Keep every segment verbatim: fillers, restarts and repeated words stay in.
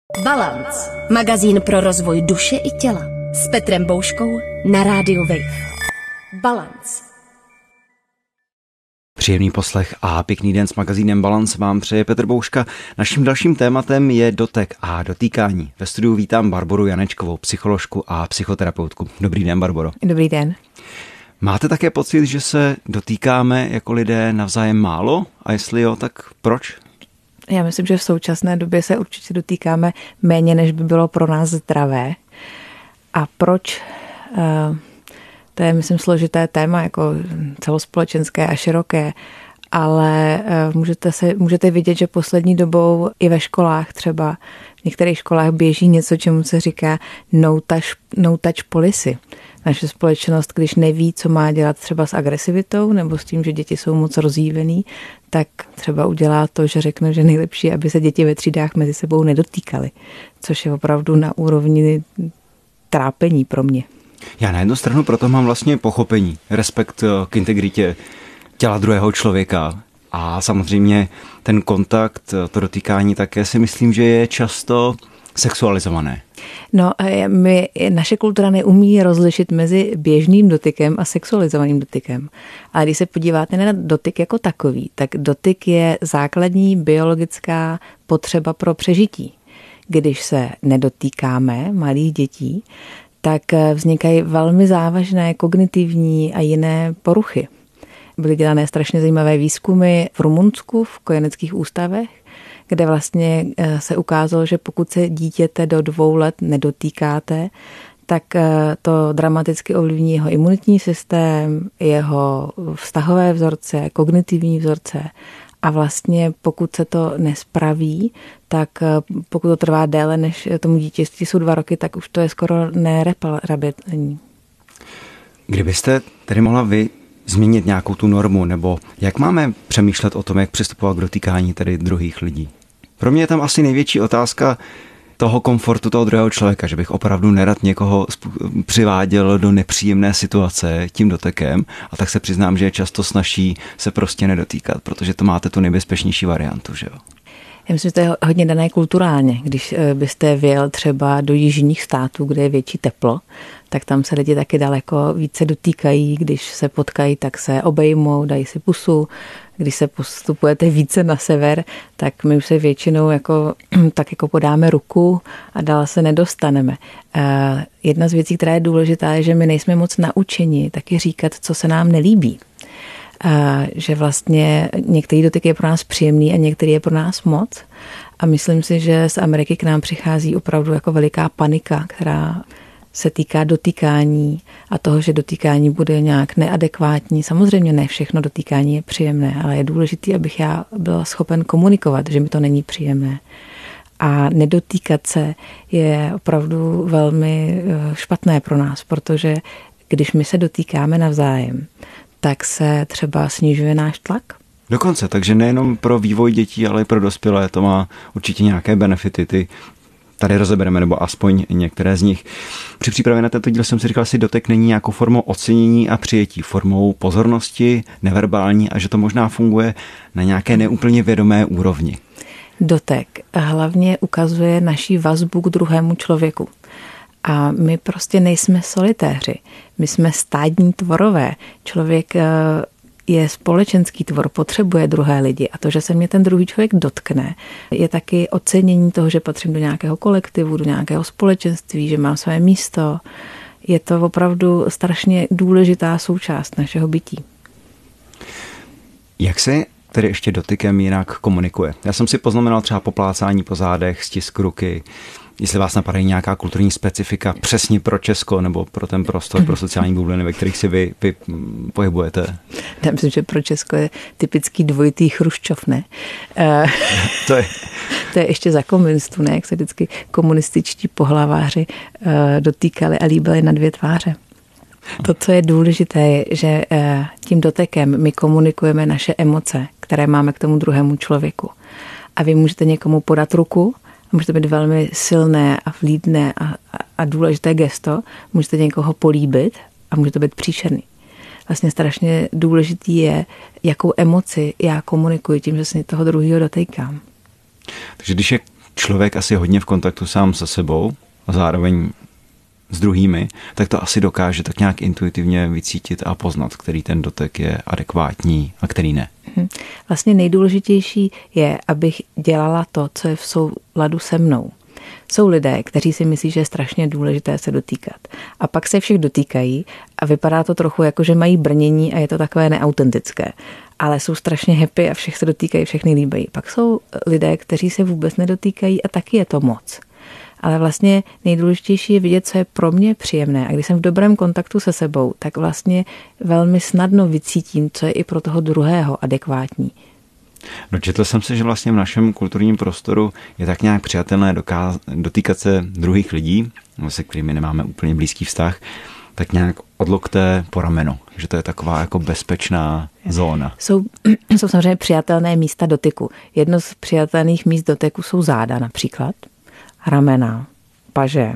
Balance. Magazín pro rozvoj duše i těla. S Petrem Bouškou na rádiu Wave. Balance. Příjemný poslech a pěkný den s magazínem Balance vám přeje Petr Bouška. Naším dalším tématem je dotek a dotýkání. Ve studiu vítám Barboru Janečkovou, psycholožku a psychoterapeutku. Dobrý den, Barboro. Dobrý den. Máte také pocit, že se dotýkáme jako lidé navzájem málo? A jestli jo, tak proč? Já myslím, že v současné době se určitě dotýkáme méně, než by bylo pro nás zdravé. A proč? To je, myslím, složité téma, jako celospolečenské a široké, ale můžete, se, můžete vidět, že poslední dobou i ve školách třeba, v některých školách běží něco, čemu se říká no touch, no touch policy. Naše společnost, když neví, co má dělat třeba s agresivitou nebo s tím, že děti jsou moc rozjívený, tak třeba udělá to, že řekne, že nejlepší, aby se děti ve třídách mezi sebou nedotýkaly, což je opravdu na úrovni trápení pro mě. Já na jednu stranu proto mám vlastně pochopení, respekt k integritě těla druhého člověka a samozřejmě ten kontakt, to dotýkání také si myslím, že je často sexualizované. No, my, naše kultura neumí rozlišit mezi běžným dotykem a sexualizovaným dotykem. Ale když se podíváte na dotyk jako takový, tak dotyk je základní biologická potřeba pro přežití. Když se nedotýkáme malých dětí, tak vznikají velmi závažné kognitivní a jiné poruchy. Byly dělané strašně zajímavé výzkumy v Rumunsku v kojeneckých ústavech, kde vlastně se ukázalo, že pokud se dítěte do dvou let nedotýkáte, tak to dramaticky ovlivní jeho imunitní systém, jeho vztahové vzorce, kognitivní vzorce. A vlastně pokud se to nespraví, tak pokud to trvá déle než tomu dítěti jsou dva roky, tak už to je skoro nereparabilní. Kdybyste tedy mohla vy změnit nějakou tu normu, nebo jak máme přemýšlet o tom, jak přistupovat k dotýkání tedy druhých lidí? Pro mě je tam asi největší otázka toho komfortu toho druhého člověka, že bych opravdu nerad někoho přiváděl do nepříjemné situace tím dotekem, a tak se přiznám, že je často snazší se prostě nedotýkat, protože to máte tu nejbezpečnější variantu, že jo? Já myslím, že to je hodně dané kulturálně. Když byste vyjel třeba do jižních států, kde je větší teplo, tak tam se lidi taky daleko více dotýkají. Když se potkají, tak se obejmou, dají si pusu. Když se postupujete více na sever, tak my už se většinou jako, tak jako podáme ruku a dál se nedostaneme. Jedna z věcí, která je důležitá, je, že my nejsme moc naučeni taky říkat, co se nám nelíbí. A že vlastně některý dotyk je pro nás příjemný a některý je pro nás moc. A myslím si, že z Ameriky k nám přichází opravdu jako veliká panika, která se týká dotýkání a toho, že dotýkání bude nějak neadekvátní. Samozřejmě ne všechno dotýkání je příjemné, ale je důležité, abych já byla schopen komunikovat, že mi to není příjemné. A nedotýkat se je opravdu velmi špatné pro nás, protože když my se dotýkáme navzájem, tak se třeba snižuje náš tlak. Dokonce, takže nejenom pro vývoj dětí, ale i pro dospělé to má určitě nějaké benefity. Ty tady rozebereme, nebo aspoň některé z nich. Při přípravě na tento díl jsem si říkal, že dotek není nějakou formou ocenění a přijetí, formou pozornosti, neverbální, a že to možná funguje na nějaké neúplně vědomé úrovni. Dotek hlavně ukazuje naši vazbu k druhému člověku. A my prostě nejsme solitéři. My jsme stádní tvorové. Člověk je společenský tvor, potřebuje druhé lidi. A to, že se mě ten druhý člověk dotkne, je taky ocenění toho, že patřím do nějakého kolektivu, do nějakého společenství, že mám své místo. Je to opravdu strašně důležitá součást našeho bytí. Jak se tedy ještě dotykem jinak komunikuje? Já jsem si poznamenal třeba poplácání po zádech, stisk ruky. Jestli vás napadají nějaká kulturní specifika přesně pro Česko nebo pro ten prostor, pro sociální bubliny, ve kterých si vy, vy pohybujete? Já myslím, že pro Česko je typický dvojitý Chruščov, ne? To je... to je ještě za komunistů, ne? Jak se vždycky komunističtí pohlaváři dotýkali a líbili na dvě tváře. To, co je důležité, je, že tím dotekem my komunikujeme naše emoce, které máme k tomu druhému člověku. A vy můžete někomu podat ruku, může to být velmi silné a vlídné a, a, a důležité gesto, můžete někoho políbit a může to být příšerný. Vlastně strašně důležitý je, jakou emoci já komunikuji tím, že se toho druhého dotýkám. Takže když je člověk asi hodně v kontaktu sám se sebou a zároveň s druhými, tak to asi dokáže tak nějak intuitivně vycítit a poznat, který ten dotek je adekvátní a který ne. Vlastně nejdůležitější je, abych dělala to, co je v souladu se mnou. Jsou lidé, kteří si myslí, že je strašně důležité se dotýkat. A pak se všech dotýkají a vypadá to trochu jako, že mají brnění a je to takové neautentické. Ale jsou strašně happy a všech se dotýkají, všechny líbají. Pak jsou lidé, kteří se vůbec nedotýkají a taky je to moc. Ale vlastně nejdůležitější je vidět, co je pro mě příjemné. A když jsem v dobrém kontaktu se sebou, tak vlastně velmi snadno vycítím, co je i pro toho druhého adekvátní. Dočetl jsem se, že vlastně v našem kulturním prostoru je tak nějak přijatelné dokáz- dotýkat se druhých lidí, se kterými nemáme úplně blízký vztah, tak nějak od lokte po rameno, že to je taková jako bezpečná zóna. Jsou, jsou samozřejmě přijatelné místa dotyku. Jedno z přijatelných míst dotyku jsou záda například, ramena, paže.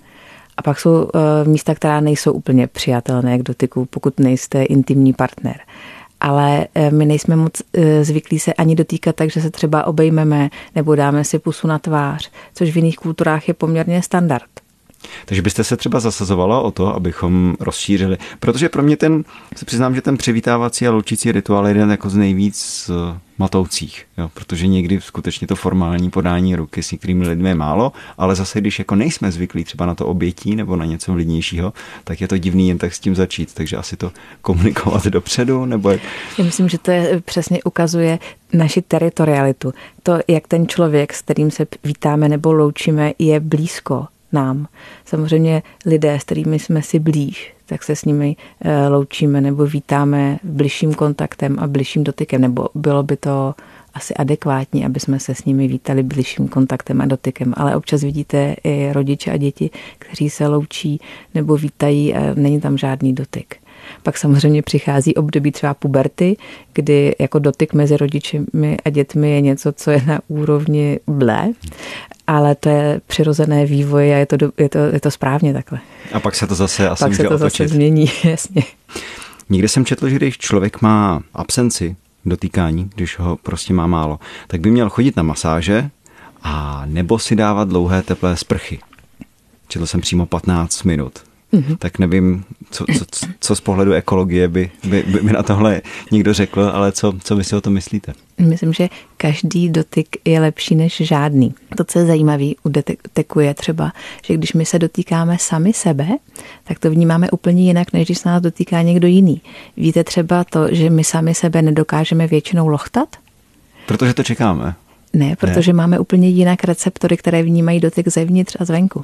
A pak jsou uh, místa, která nejsou úplně přijatelné k dotyku, pokud nejste intimní partner. Ale my nejsme moc zvyklí se ani dotýkat, takže se třeba obejmeme nebo dáme si pusu na tvář, což v jiných kulturách je poměrně standard. Takže byste se třeba zasazovala o to, abychom rozšířili, protože pro mě ten, se přiznám, že ten přivítávací a loučící rituál je jeden jako z nejvíc matoucích, jo? Protože někdy skutečně to formální podání ruky s některými lidmi je málo, ale zase když jako nejsme zvyklí třeba na to obětí nebo na něco vlídnějšího, tak je to divný jen tak s tím začít, takže asi to komunikovat dopředu, nebo... Já myslím, že to je, přesně ukazuje naši teritorialitu. To, jak ten člověk, s kterým se vítáme nebo loučíme, je blízko nám. Samozřejmě lidé, s kterými jsme si blíž, tak se s nimi loučíme nebo vítáme bližším kontaktem a bližším dotykem, nebo bylo by to asi adekvátní, aby jsme se s nimi vítali bližším kontaktem a dotykem, ale občas vidíte i rodiče a děti, kteří se loučí nebo vítají a není tam žádný dotyk. Pak samozřejmě přichází období třeba puberty, kdy jako dotyk mezi rodiči a dětmi je něco, co je na úrovni blé, ale to je přirozené vývoj a je to, je to, je to správně takhle. A pak se to zase asi pak může se to otočit. Zase změní, jasně. Někde jsem četl, že když člověk má absenci dotýkání, když ho prostě má málo, tak by měl chodit na masáže a nebo si dávat dlouhé teplé sprchy. Četl jsem přímo patnáct minut. Mm-hmm. Tak nevím, co, co, co z pohledu ekologie by, by, by mi na tohle někdo řekl, ale co, co vy si o tom myslíte? Myslím, že každý dotyk je lepší než žádný. To, co je zajímavé u dotyku je třeba, že když my se dotýkáme sami sebe, tak to vnímáme úplně jinak, než když se nás dotýká někdo jiný. Víte třeba to, že my sami sebe nedokážeme většinou lochtat? Protože to čekáme. Ne, protože ne. Máme úplně jinak receptory, které vnímají dotyk zevnitř a zvenku.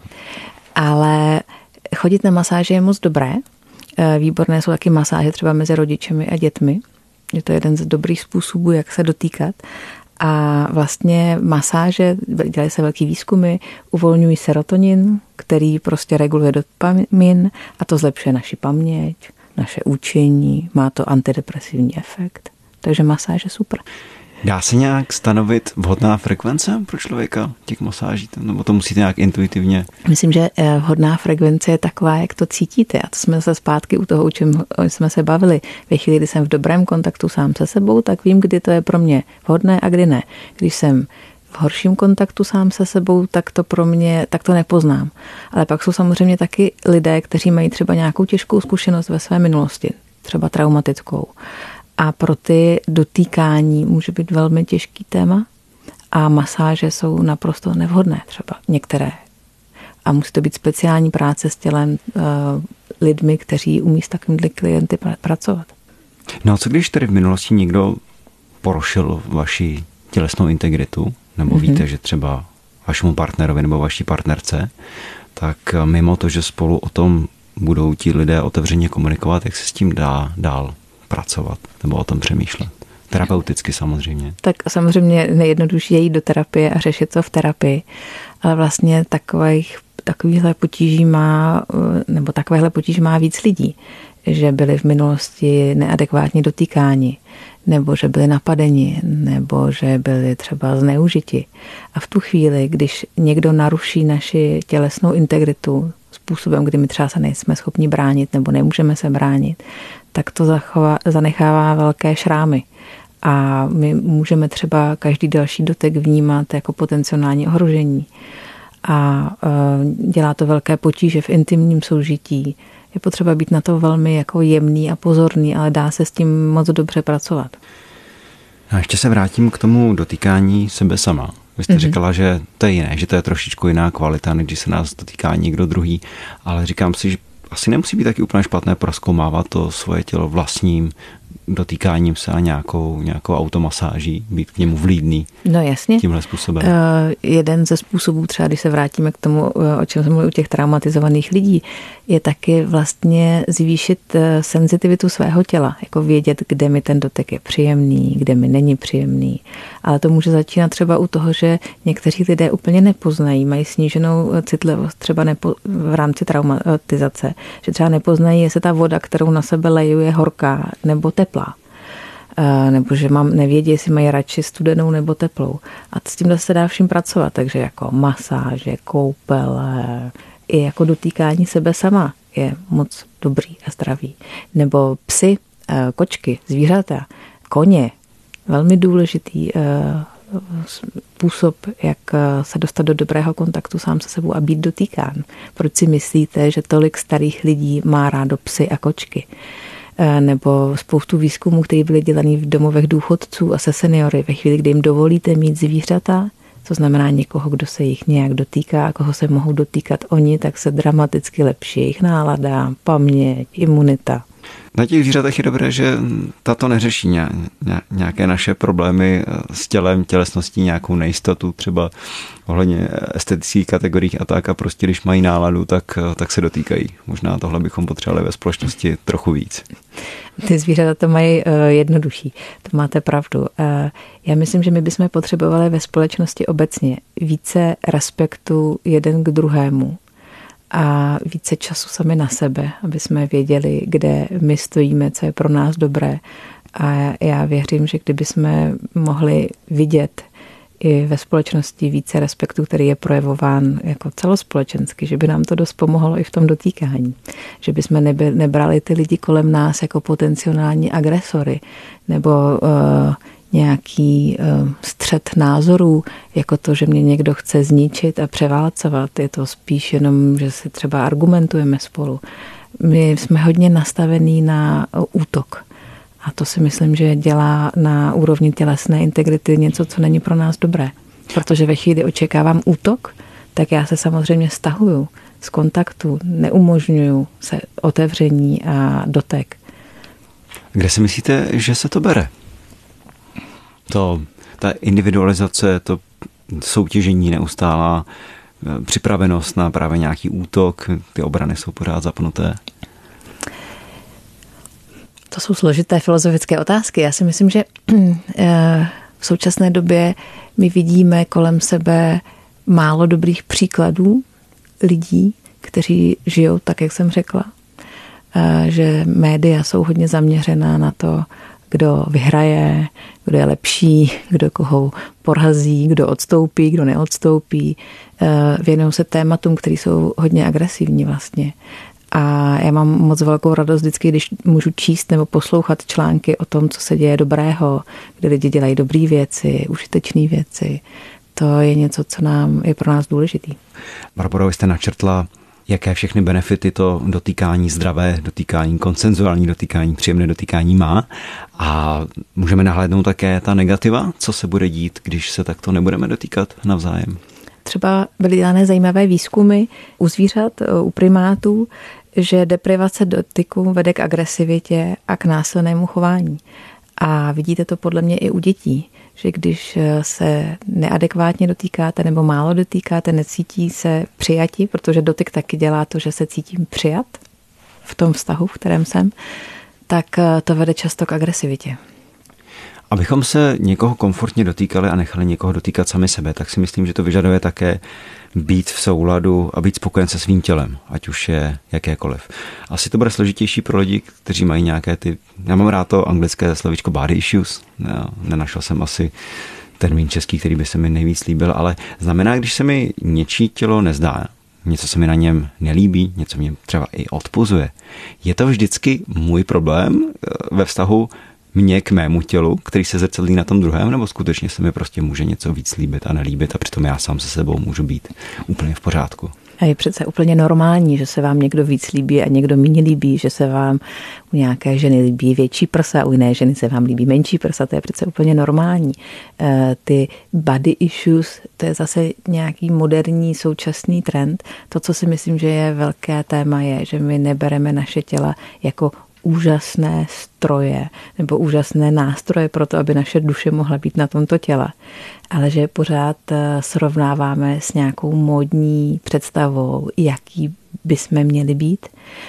Ale chodit na masáže je moc dobré. Výborné jsou taky masáže třeba mezi rodičemi a dětmi. Je to jeden z dobrých způsobů, jak se dotýkat. A vlastně masáže, dělají se velký výzkumy, uvolňují serotonin, který prostě reguluje dopamin a to zlepšuje naši paměť, naše učení, má to antidepresivní efekt. Takže masáž je super. Dá se nějak stanovit vhodná frekvence pro člověka těch masáží? Nebo to musíte nějak intuitivně? Myslím, že vhodná frekvence je taková, jak to cítíte. A to jsme zase zpátky u toho, o čem jsme se bavili. Ve chvíli, kdy jsem v dobrém kontaktu sám se sebou, tak vím, kdy to je pro mě vhodné a kdy ne. Když jsem v horším kontaktu sám se sebou, tak to pro mě, tak to nepoznám. Ale pak jsou samozřejmě taky lidé, kteří mají třeba nějakou těžkou zkušenost ve své minulosti, třeba traumatickou. A pro ty dotýkání může být velmi těžký téma a masáže jsou naprosto nevhodné třeba některé. A musí to být speciální práce s tělem uh, lidmi, kteří umí s takovými klienty pracovat. No a co když tady v minulosti někdo porušil vaši tělesnou integritu, nebo mm-hmm. víte, že třeba vašemu partnerovi nebo vaší partnerce, tak mimo to, že spolu o tom budou ti lidé otevřeně komunikovat, jak se s tím dá dál pracovat nebo o tom přemýšlet. Terapeuticky samozřejmě. Tak samozřejmě nejjednodušší je jít do terapie a řešit to v terapii, ale vlastně takových, takovýchhle potíží má, nebo takovéhle potíž má víc lidí, že byli v minulosti neadekvátně dotýkáni, nebo že byli napadeni, nebo že byli třeba zneužiti. A v tu chvíli, když někdo naruší naši tělesnou integritu způsobem, kdy my třeba se nejsme schopni bránit nebo nemůžeme se bránit, tak to zachová, zanechává velké šrámy. A my můžeme třeba každý další dotek vnímat jako potenciální ohrožení. A dělá to velké potíže v intimním soužití. Je potřeba být na to velmi jako jemný a pozorný, ale dá se s tím moc dobře pracovat. A ještě se vrátím k tomu dotýkání sebe sama. Vy jste mm-hmm. říkala, že to je jiné, že to je trošičku jiná kvalita, než když se nás dotýká někdo druhý, ale říkám si, že asi nemusí být taky úplně špatné prozkoumávat to svoje tělo vlastním dotýkáním se a nějakou, nějakou automasáží, být k němu vlídný. No jasně. Tímhle způsobem. Uh, jeden ze způsobů, třeba když se vrátíme k tomu, o čem jsem mluvil u těch traumatizovaných lidí, je taky vlastně zvýšit senzitivitu svého těla. Jako vědět, kde mi ten dotek je příjemný, kde mi není příjemný. Ale to může začínat třeba u toho, že někteří lidé úplně nepoznají, mají sníženou citlivost třeba nepo, v rámci traumatizace, že třeba nepoznají, jestli ta voda, kterou na sebe leju, je horká nebo teplá. Nebo že mám, nevědí, jestli mají radši studenou nebo teplou. A s tím se dá vším pracovat, takže jako masáže, koupele, i jako dotýkání sebe sama je moc dobrý a zdravý. Nebo psy, kočky, zvířata, koně, velmi důležitý způsob, jak se dostat do dobrého kontaktu sám se sebou a být dotýkán. Proč si myslíte, že tolik starých lidí má rádo psy a kočky? Nebo spoustu výzkumů, které byly dělaný v domovech důchodců a se seniory. Ve chvíli, kdy jim dovolíte mít zvířata, to znamená někoho, kdo se jich nějak dotýká a koho se mohou dotýkat oni, tak se dramaticky lepší jejich nálada, paměť, imunita. Na těch zvířatech je dobré, že tato neřeší nějaké naše problémy s tělem, tělesností, nějakou nejistotu, třeba ohledně estetických kategorií a tak, a prostě když mají náladu, tak, tak se dotýkají. Možná tohle bychom potřebovali ve společnosti trochu víc. Ty zvířata to mají jednodušší, to máte pravdu. Já myslím, že my bychom potřebovali ve společnosti obecně více respektu jeden k druhému a více času sami na sebe, aby jsme věděli, kde my stojíme, co je pro nás dobré. A já věřím, že kdyby jsme mohli vidět i ve společnosti více respektu, který je projevován jako celospolečensky, že by nám to dost pomohlo i v tom dotýkání. Že by jsme neby, nebrali ty lidi kolem nás jako potenciální agresory nebo uh, nějaký uh, střet názorů, jako to, že mě někdo chce zničit a převálcovat. Je to spíš jenom, že si třeba argumentujeme spolu. My jsme hodně nastavení na uh, útok. A to si myslím, že dělá na úrovni tělesné integrity něco, co není pro nás dobré. Protože ve chvíli očekávám útok, tak já se samozřejmě stahuju z kontaktu, neumožňuju se otevření a dotek. Kde si myslíte, že se to bere? To, ta individualizace, to soutěžení neustálá, připravenost na právě nějaký útok, ty obrany jsou pořád zapnuté. To jsou složité filozofické otázky. Já si myslím, že v současné době my vidíme kolem sebe málo dobrých příkladů lidí, kteří žijou tak, jak jsem řekla. Že média jsou hodně zaměřená na to, kdo vyhraje, kdo je lepší, kdo koho porazí, kdo odstoupí, kdo neodstoupí. Věnují se tématům, které jsou hodně agresivní vlastně. A já mám moc velkou radost vždycky, když můžu číst nebo poslouchat články o tom, co se děje dobrého, kde lidi dělají dobré věci, užitečné věci. To je něco, co nám je pro nás důležitý. Barboro, vy jste načrtla, jaké všechny benefity to dotýkání zdravé, dotýkání konsenzuální, dotýkání příjemné dotýkání má. A můžeme nahlédnout také ta negativa, co se bude dít, když se takto nebudeme dotýkat navzájem. Třeba byly dělané zajímavé výzkumy u zvířat, u primátů, že deprivace dotyku vede k agresivitě a k násilnému chování. A vidíte to podle mě i u dětí, že když se neadekvátně dotýkáte nebo málo dotýkáte, necítí se přijati, protože dotyk taky dělá to, že se cítím přijat v tom vztahu, v kterém jsem, tak to vede často k agresivitě. Abychom se někoho komfortně dotýkali a nechali někoho dotýkat sami sebe, tak si myslím, že to vyžaduje také být v souladu a být spokojen se svým tělem, ať už je jakékoliv. Asi to bude složitější pro lidi, kteří mají nějaké ty, já mám rád to anglické slovíčko body issues, já nenašel jsem asi termín český, který by se mi nejvíc líbil, ale znamená, když se mi něčí tělo nezdá, něco se mi na něm nelíbí, něco mě třeba i odpuzuje. Je to vždycky můj problém ve vztahu mě k mému tělu, který se zrcadlí na tom druhém, nebo skutečně se mi prostě může něco víc líbit a nelíbit a přitom já sám se sebou můžu být úplně v pořádku? A je přece úplně normální, že se vám někdo víc líbí a někdo méně líbí, že se vám u nějaké ženy líbí větší prsa, u jiné ženy se vám líbí menší prsa, to je přece úplně normální. Ty body issues, to je zase nějaký moderní současný trend. To, co si myslím, že je velké téma, je, že my nebereme naše těla jako úžasné stroje nebo úžasné nástroje pro to, aby naše duše mohla být na tomto těle. Ale že pořád srovnáváme s nějakou módní představou, jaký bychom měli být,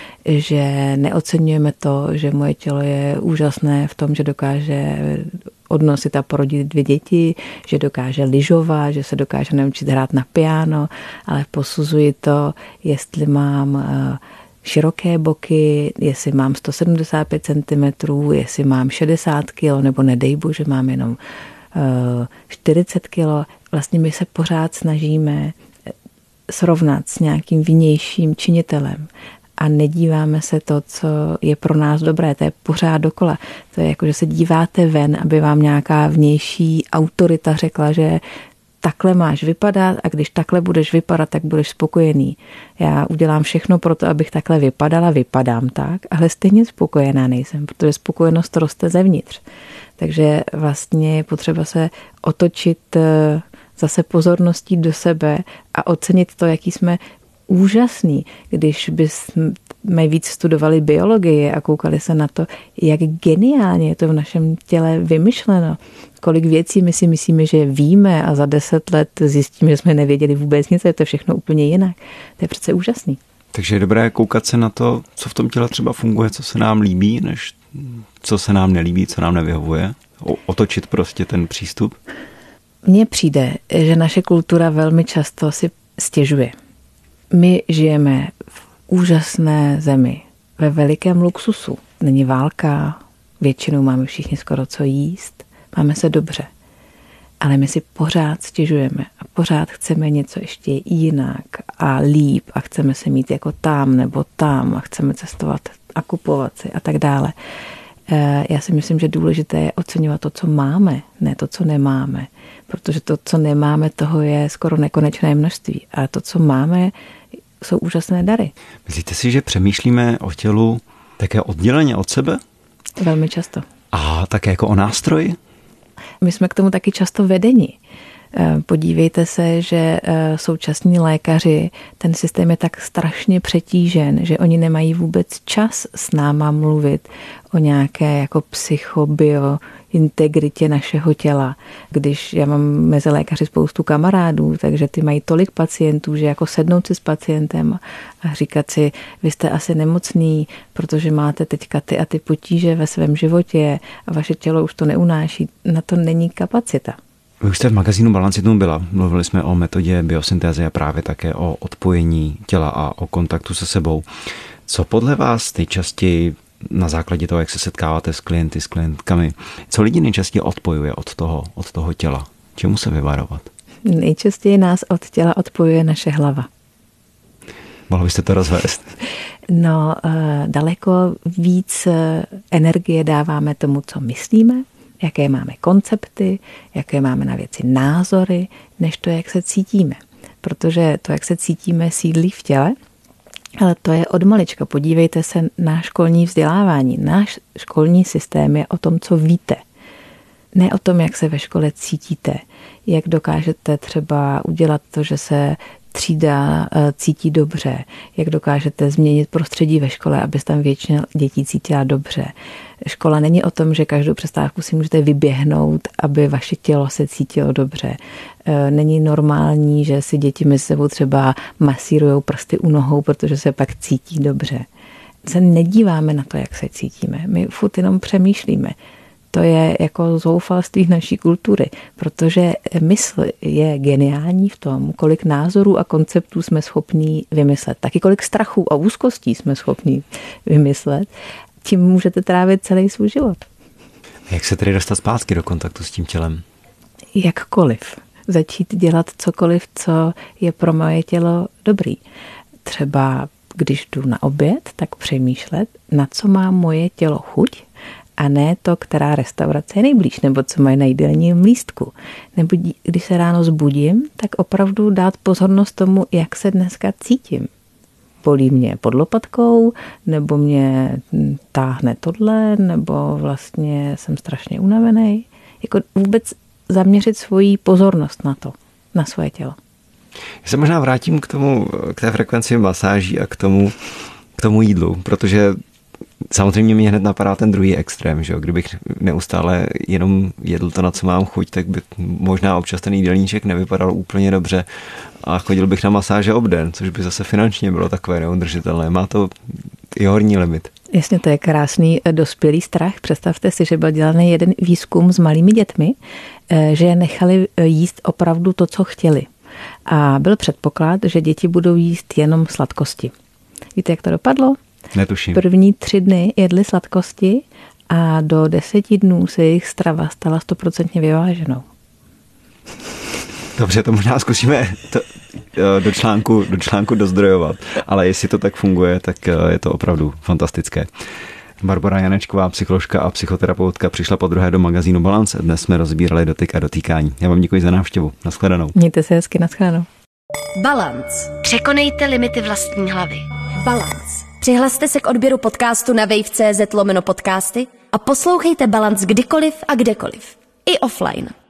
že neoceňujeme to, že moje tělo je úžasné v tom, že dokáže odnosit a porodit dvě děti, že dokáže lyžovat, že se dokáže naučit hrát na piano, ale posuzuji to, jestli mám široké boky, jestli mám sto sedmdesát pět centimetrů, jestli mám šedesát kilo, nebo nedej bože, mám jenom uh, čtyřicet kilo. Vlastně my se pořád snažíme srovnat s nějakým vnějším činitelem a nedíváme se to, co je pro nás dobré. To je pořád dokola. To je jako, že se díváte ven, aby vám nějaká vnější autorita řekla, že takhle máš vypadat a když takhle budeš vypadat, tak budeš spokojený. Já udělám všechno pro to, abych takhle vypadala, vypadám tak, ale stejně spokojená nejsem, protože spokojenost roste zevnitř. Takže vlastně je potřeba se otočit zase pozorností do sebe a ocenit to, jaký jsme úžasný. Když bychom víc studovali biologii a koukali se na to, jak geniálně je to v našem těle vymyšleno, kolik věcí my si myslíme, že víme a za deset let zjistíme, že jsme nevěděli vůbec nic, je to všechno úplně jinak. To je přece úžasný. Takže je dobré koukat se na to, co v tom těle třeba funguje, co se nám líbí, než co se nám nelíbí, co nám nevyhovuje. Otočit prostě ten přístup. Mně přijde, že naše kultura velmi často si stěžuje. My žijeme v úžasné zemi, ve velikém luxusu. Není válka, většinou máme všichni skoro co jíst, máme se dobře. Ale my si pořád stěžujeme a pořád chceme něco ještě jinak a líp a chceme se mít jako tam nebo tam a chceme cestovat a kupovat si a tak dále. Já si myslím, že důležité je oceňovat to, co máme, ne to, co nemáme. Protože to, co nemáme, toho je skoro nekonečné množství. A to, co máme, jsou úžasné dary. Myslíte si, že přemýšlíme o tělu také odděleně od sebe? Velmi často. A také jako o nástroji? My jsme k tomu taky často vedeni. Podívejte se, že současní lékaři, ten systém je tak strašně přetížen, že oni nemají vůbec čas s náma mluvit o nějaké jako psychobio integritě našeho těla. Když já mám mezi lékaři spoustu kamarádů, takže ty mají tolik pacientů, že jako sednout si s pacientem a říkat si, vy jste asi nemocný, protože máte teďka ty a ty potíže ve svém životě a vaše tělo už to neunáší, na to není kapacita. Vy už jste v magazínu Balance jednou byla. Mluvili jsme o metodě biosyntézy a právě také o odpojení těla a o kontaktu se sebou. Co podle vás nejčastěji na základě toho, jak se setkáváte s klienty, s klientkami, co lidi nejčastěji odpojuje od toho, od toho těla? Čemu se vyvarovat? Nejčastěji nás od těla odpojuje naše hlava. Mohla byste to rozvést? No, daleko víc energie dáváme tomu, co myslíme, jaké máme koncepty, jaké máme na věci názory, než to, jak se cítíme. Protože to, jak se cítíme, sídlí v těle, ale to je od malička. Podívejte se na školní vzdělávání. Náš školní systém je o tom, co víte. Ne o tom, jak se ve škole cítíte, jak dokážete třeba udělat to, že se třída cítí dobře, jak dokážete změnit prostředí ve škole, aby tam většina dětí cítila dobře. Škola není o tom, že každou přestávku si můžete vyběhnout, aby vaše tělo se cítilo dobře. Není normální, že si děti mezi sebou třeba masírujou prsty u nohou, protože se pak cítí dobře. Se nedíváme na to, jak se cítíme. My furt jenom přemýšlíme. To je jako zoufalství naší kultury, protože mysl je geniální v tom, kolik názorů a konceptů jsme schopní vymyslet. Taky kolik strachů a úzkostí jsme schopní vymyslet. Tím můžete trávit celý svůj život. Jak se tedy dostat zpátky do kontaktu s tím tělem? Jakkoliv. Začít dělat cokoliv, co je pro moje tělo dobrý. Třeba když jdu na oběd, tak přemýšlet, na co má moje tělo chuť a ne to, která restaurace je nejblíž, nebo co mají na jídelním lístku. Nebo když se ráno zbudím, tak opravdu dát pozornost tomu, jak se dneska cítím. Bolí mě pod lopatkou, nebo mě táhne tohle, nebo vlastně jsem strašně unavený. Jako vůbec zaměřit svoji pozornost na to, na svoje tělo. Já se možná vrátím k tomu, k té frekvenci masáží a k tomu, k tomu jídlu, protože samozřejmě mě hned napadá ten druhý extrém, že jo? Kdybych neustále jenom jedl to, na co mám chuť, tak by možná občas ten jídelníček nevypadal úplně dobře a chodil bych na masáže obden, což by zase finančně bylo takové neudržitelné. Má to i horní limit. Jasně, to je krásný dospělý strach. Představte si, že byl dělaný jeden výzkum s malými dětmi, že je nechali jíst opravdu to, co chtěli. A byl předpoklad, že děti budou jíst jenom sladkosti. Víte, jak to dopadlo? Netuším. První tři dny jedli sladkosti a do deseti dnů se jejich strava stala stoprocentně vyváženou. Dobře, to možná zkusíme to, do, článku, do článku dozdrojovat, ale jestli to tak funguje, tak je to opravdu fantastické. Barbora Janečková, psycholožka a psychoterapeutka, přišla podruhé do magazínu Balance. Dnes jsme rozbírali dotyk a dotýkání. Já vám děkuji za návštěvu. Naschledanou. Mějte se hezky, naschledanou. Balance. Překonejte limity vlastní hlavy. Balance. Přihlaste se k odběru podcastu na wave tečka cz lomeno podcasty a poslouchejte Balance kdykoliv a kdekoliv. I offline.